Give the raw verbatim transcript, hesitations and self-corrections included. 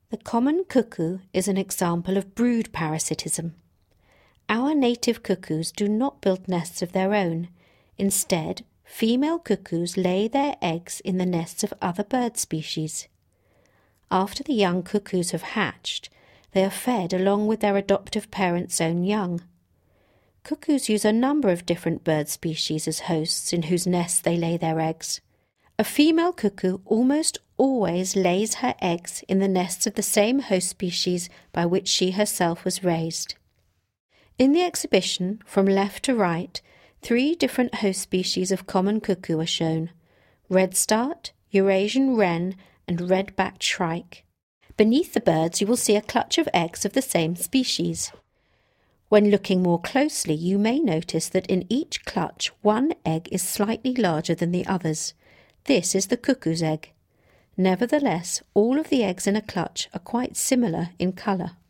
The common cuckoo is an example of brood parasitism. Our native cuckoos do not build nests of their own. Instead, female cuckoos lay their eggs in the nests of other bird species. After the young cuckoos have hatched, they are fed along with their adoptive parents' own young. Cuckoos use a number of different bird species as hosts in whose nests they lay their eggs. A female cuckoo almost always lays her eggs in the nests of the same host species by which she herself was raised. In the exhibition, from left to right, three different host species of common cuckoo are shown: redstart, Eurasian wren, and red-backed shrike. Beneath the birds you will see a clutch of eggs of the same species. When looking more closely, you may notice that in each clutch one egg is slightly larger than the others. This is the cuckoo's egg. Nevertheless, all of the eggs in a clutch are quite similar in colour.